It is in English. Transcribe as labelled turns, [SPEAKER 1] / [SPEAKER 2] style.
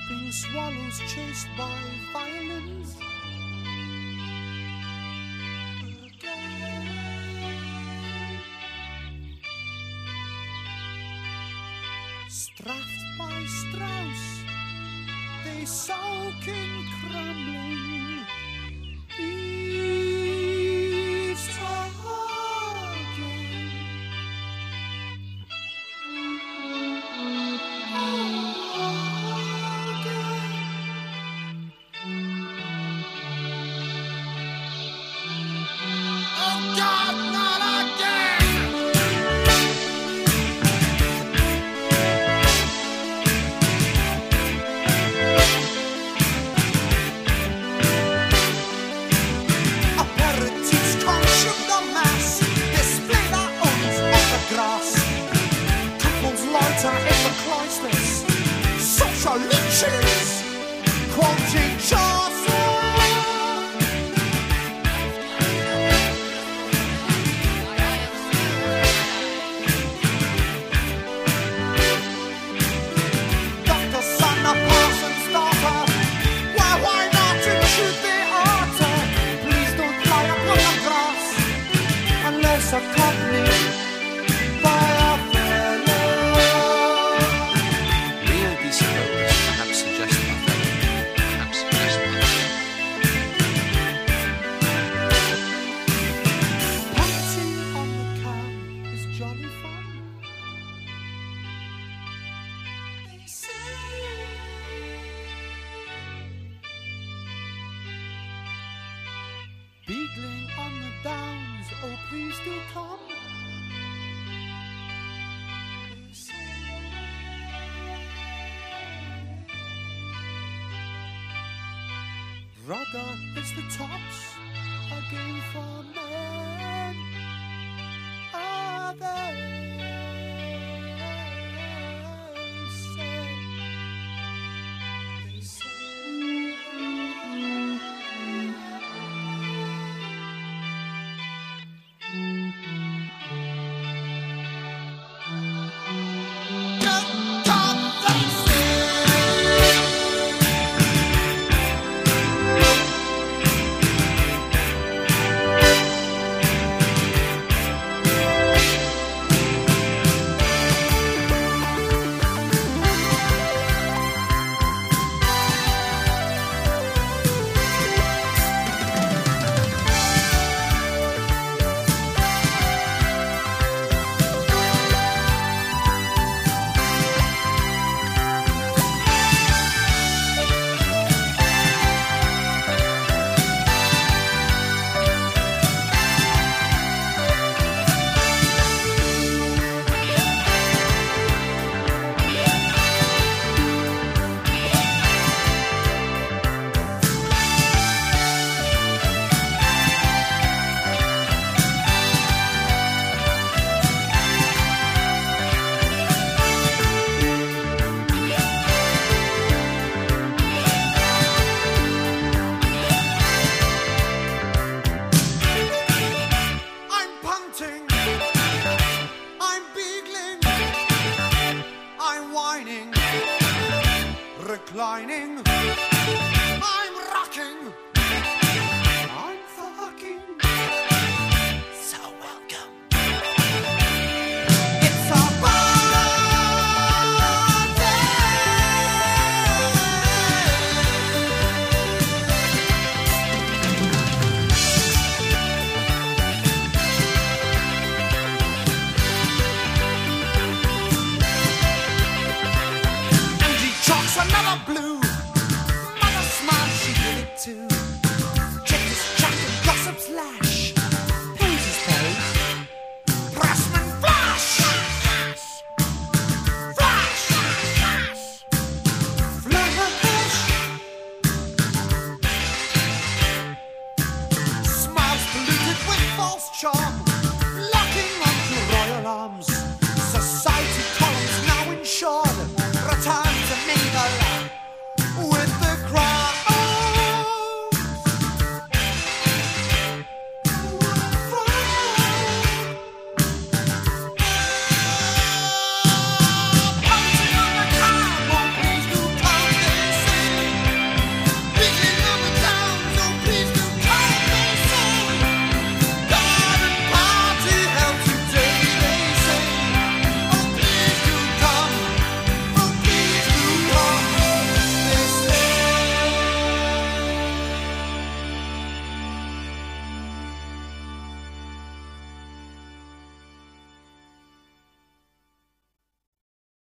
[SPEAKER 1] whooping swallows chased by violins. Straffed by Strauss, they soak in crumbling eaves again. Oh God, not again! Social leeches, quoting Chaucer. Dr. Son of Parsons' daughter, why not shoot the otter? Please don't fly upon the grass unless accompanied by a beagling on the downs, oh please do come. Rugger is the tops, a game for men. Are they say? Reclining, I'm rocking, I'm fucking, so welcome. It's a Angie Chalk's another blue.